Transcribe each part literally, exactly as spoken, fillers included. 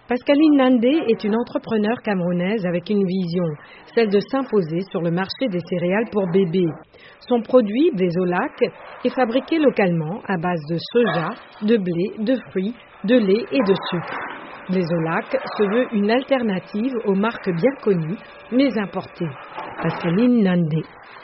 Pascaline Nandé est une entrepreneure camerounaise avec une vision, celle de s'imposer sur le marché des céréales pour bébés. Son produit, Blésolac, est fabriqué localement à base de soja, de blé, de fruits, de lait et de sucre. Blésolac se veut une alternative aux marques bien connues, mais importées. Pascaline Nandé.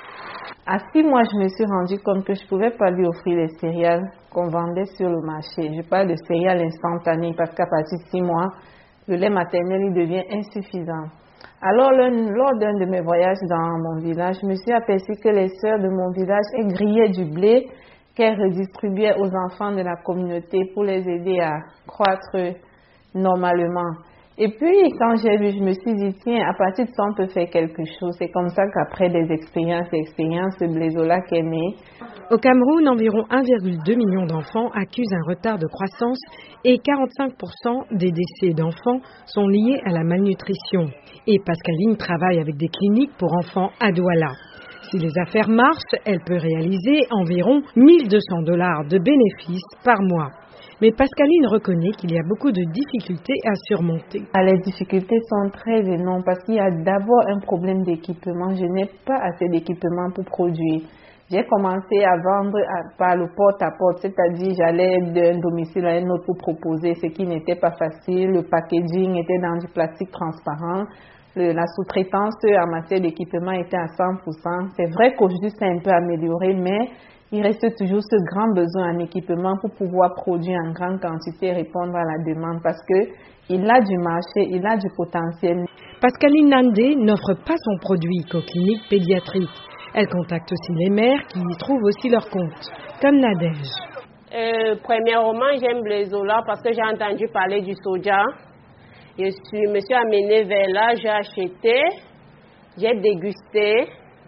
À six mois, je me suis rendu compte que je ne pouvais pas lui offrir les céréales qu'on vendait sur le marché. Je parle de céréales instantanées parce qu'à partir de six mois, le lait maternel il devient insuffisant. Alors, lors d'un de mes voyages dans mon village, je me suis aperçue que les sœurs de mon village elles grillaient du blé qu'elles redistribuaient aux enfants de la communauté pour les aider à croître normalement. Et puis, quand j'ai vu, je me suis dit, tiens, à partir de ça, on peut faire quelque chose. C'est comme ça qu'après des expériences et expériences, ce Blésolac est né. Au Cameroun, environ un virgule deux million d'enfants accusent un retard de croissance et quarante-cinq pour cent des décès d'enfants sont liés à la malnutrition. Et Pascaline travaille avec des cliniques pour enfants à Douala. Si les affaires marchent, elle peut réaliser environ mille deux cents dollars de bénéfices par mois. Mais Pascaline reconnaît qu'il y a beaucoup de difficultés à surmonter. Les difficultés sont très énormes parce qu'il y a d'abord un problème d'équipement. Je n'ai pas assez d'équipement pour produire. J'ai commencé à vendre à, par le porte-à-porte, c'est-à-dire j'allais d'un domicile à un autre pour proposer, ce qui n'était pas facile. Le packaging était dans du plastique transparent. Le, la sous-traitance en matière d'équipement était à cent pour cent. C'est vrai qu'aujourd'hui, c'est un peu amélioré, mais il reste toujours ce grand besoin en équipement pour pouvoir produire en grande quantité et répondre à la demande parce qu'il a du marché, il a du potentiel. Pascaline Nandé n'offre pas son produit qu'aux cliniques pédiatriques. Elle contacte aussi les mères qui y trouvent aussi leur compte, comme Nadège. Euh, premièrement, j'aime Blésolac parce que j'ai entendu parler du soja. Je suis, me suis amenée vers là, j'ai acheté, j'ai dégusté.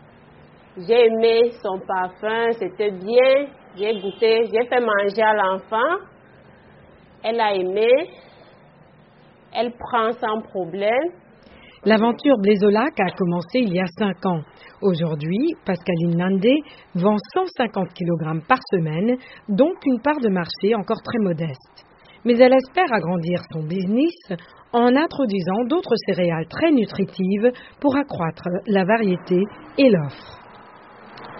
J'ai aimé son parfum, c'était bien, j'ai goûté, j'ai fait manger à l'enfant, elle a aimé, elle prend sans problème. L'aventure Blésolac a commencé il y a cinq ans. Aujourd'hui, Pascaline Nandé vend cent cinquante kilogrammes par semaine, donc une part de marché encore très modeste. Mais elle espère agrandir son business en introduisant d'autres céréales très nutritives pour accroître la variété et l'offre.